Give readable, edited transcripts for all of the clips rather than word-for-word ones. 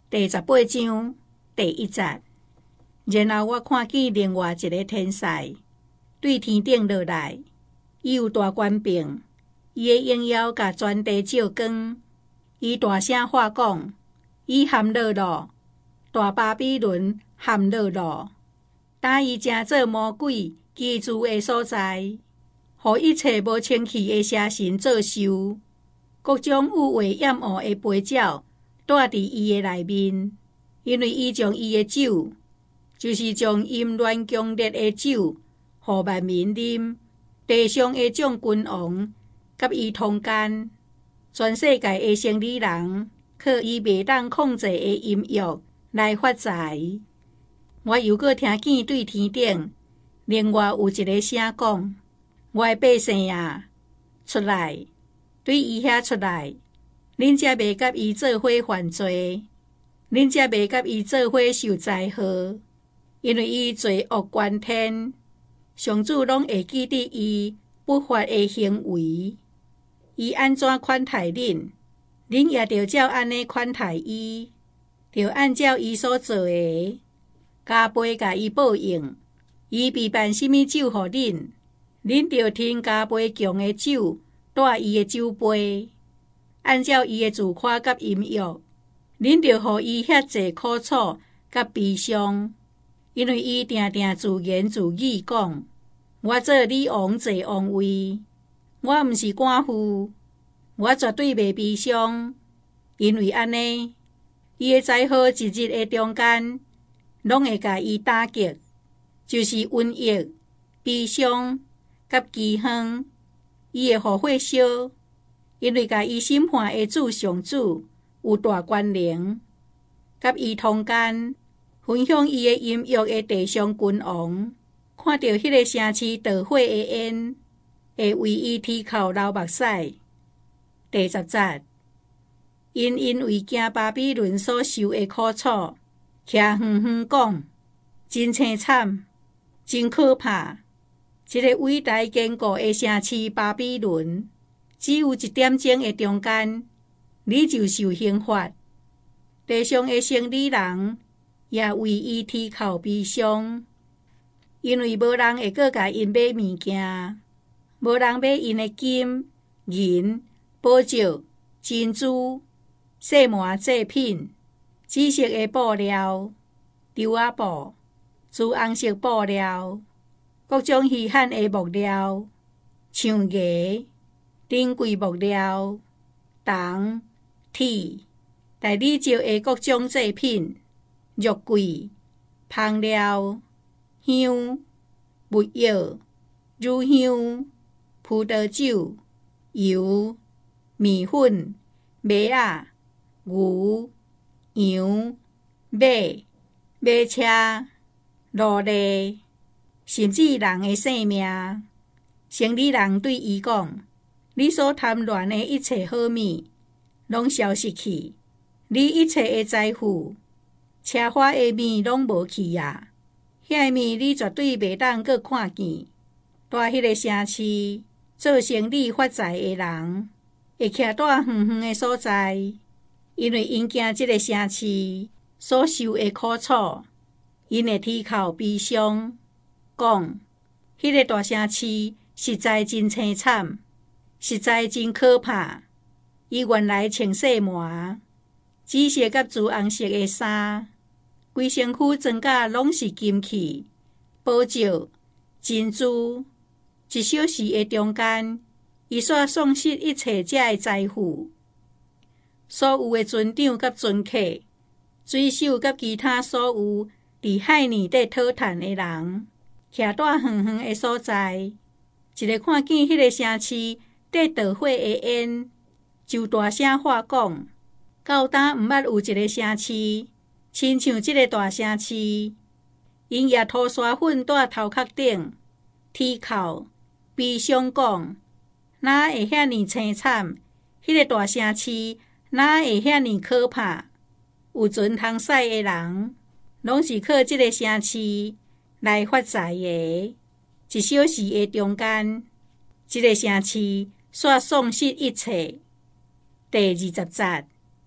第18章第1节。然後我看見另外一個天使對天頂落來，伊有大權柄，伊的榮耀甲全地照光。伊大聲喊講：伊含落落，大巴比倫含落落，打伊正做魔鬼居住的所在，予一切無清氣的邪神做受。各種有為掩護的杯鳥住佇伊的內面，因為伊將伊的酒，就是將淫亂強烈的酒，予萬民啉。地上的眾君王甲伊通姦，全世界的生理人靠伊袂當控制的淫欲來發財。我又閣聽見對天頂另外有一個聲講：我的百姓啊，出來！對伊遐出來，恁才袂甲伊做伙犯罪，恁才袂甲伊做伙受災禍，因為伊罪惡關天，上主攏會記得伊不法的行為。伊安怎款待恁，恁也着照安尼款待伊，着按照伊所做的，加倍甲伊報應。伊備辦什麼酒予恁，恁着添加倍強的酒。帶伊的酒杯，按照伊的自誇甲淫欲，恁着予伊遐濟苦楚甲悲傷，因為伊定定自言自語講：我做你王坐王位，我毋是寡婦，我絕對袂悲傷，因為安尼，伊的災禍一日的中間，攏會甲伊打擊，就是瘟疫、悲傷甲饑荒。伊會互火燒，因為甲伊審判的主上主有大權能，甲伊通姦，分享伊的淫欲的地上君王，看到迄個城市着火的煙，會為伊啼哭流目屎。第10節，因為驚巴比倫所受的苦楚，徛遠遠講：真凄慘，真可怕。一個偉大堅固的城市巴比倫，只有1點鐘的中間，你就受刑罰。地上的生理人也為伊啼哭悲傷，因為無人會閣甲因買物件，無人買因的金、銀、寶石、珍珠、細麻製品、紫色的布料、氘仔布、朱紅色布料。各種稀罕的木料，像牙、珍貴木料、銅、鐵、大理石的各種製品，肉桂、香料、香、木藥、乳香、葡萄酒、油、米粉、麥仔、牛、羊、馬、馬車、驢犁。甚至人的性命，生理人對伊講：你所貪戀的一切好物，攏消失去；你一切的財富、奢華的物攏無去啊！遐物你絕對袂當閣看見。住迄個城市做生理發財的人，會徛住遠遠的所在，因為因驚這個城市所受的苦楚，因會啼哭悲傷。講，迄個大城市實在真凄慘，實在真可怕。伊原來穿細麻、紫色甲朱紅色的衫，規身軀裝甲攏是金器、寶石、珍珠。一小時的中間，伊煞喪失一切遮的財富，所有的船長甲船客、水手甲其他所有佇海裡底討趁的人。徛住遠遠的所在，一個看見迄個城市底着火的煙，就大聲喊講：到今毋捌有一個城市，親像這個大城市。因也塗沙粉住頭殼頂，啼哭悲傷講：哪會遐尼凄慘？迄個大城市哪會遐尼可怕？有船通駛的人，攏是靠這個城市來發財的。一小時的中間，這個城市煞喪失一切。第20節，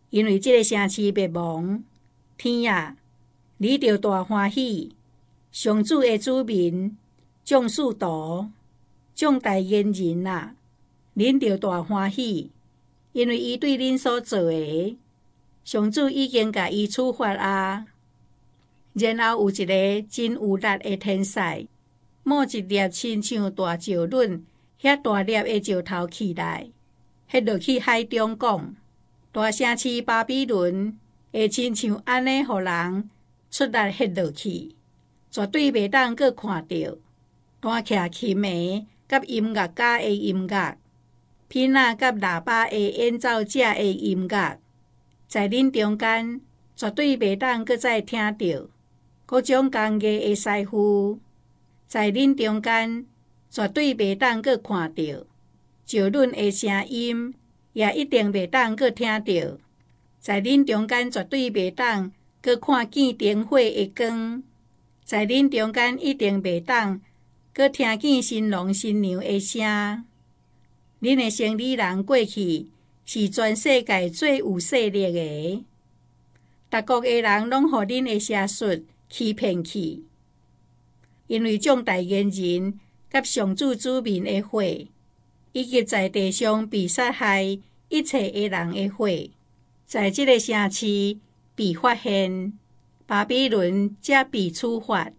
因为这个城市灭亡，天啊，你着大欢喜。上主的子民，众使徒，众大贤人啊，恁着大欢喜，因为伊对恁所做的，上主已经甲伊处罚啊。然后有一个真有力的天使，冒一粒亲像大石卵遐大粒的石头起来，迄落去海中讲，大城市巴比伦会亲像安尼，互人出力迄落去，绝对袂当阁看到。弹起琴的甲音乐家的音乐，片仔甲喇叭的演奏者的音乐，在恁中间绝对袂当阁再听到各种工艺的师傅，在恁中间绝对袂当阁看到石卵的声音，也一定袂当阁听到。在恁中间绝对袂当阁看见灯火的光，在恁中间一定袂当阁听见新郎新娘的声。恁的生理人过去是全世界最有势力的，逐国的人拢互恁的邪术欺骗去，因为众大贤人甲上主子民的火，以及在地上被杀害一切的人的火，在这个城市被发现，巴比伦才被处罚。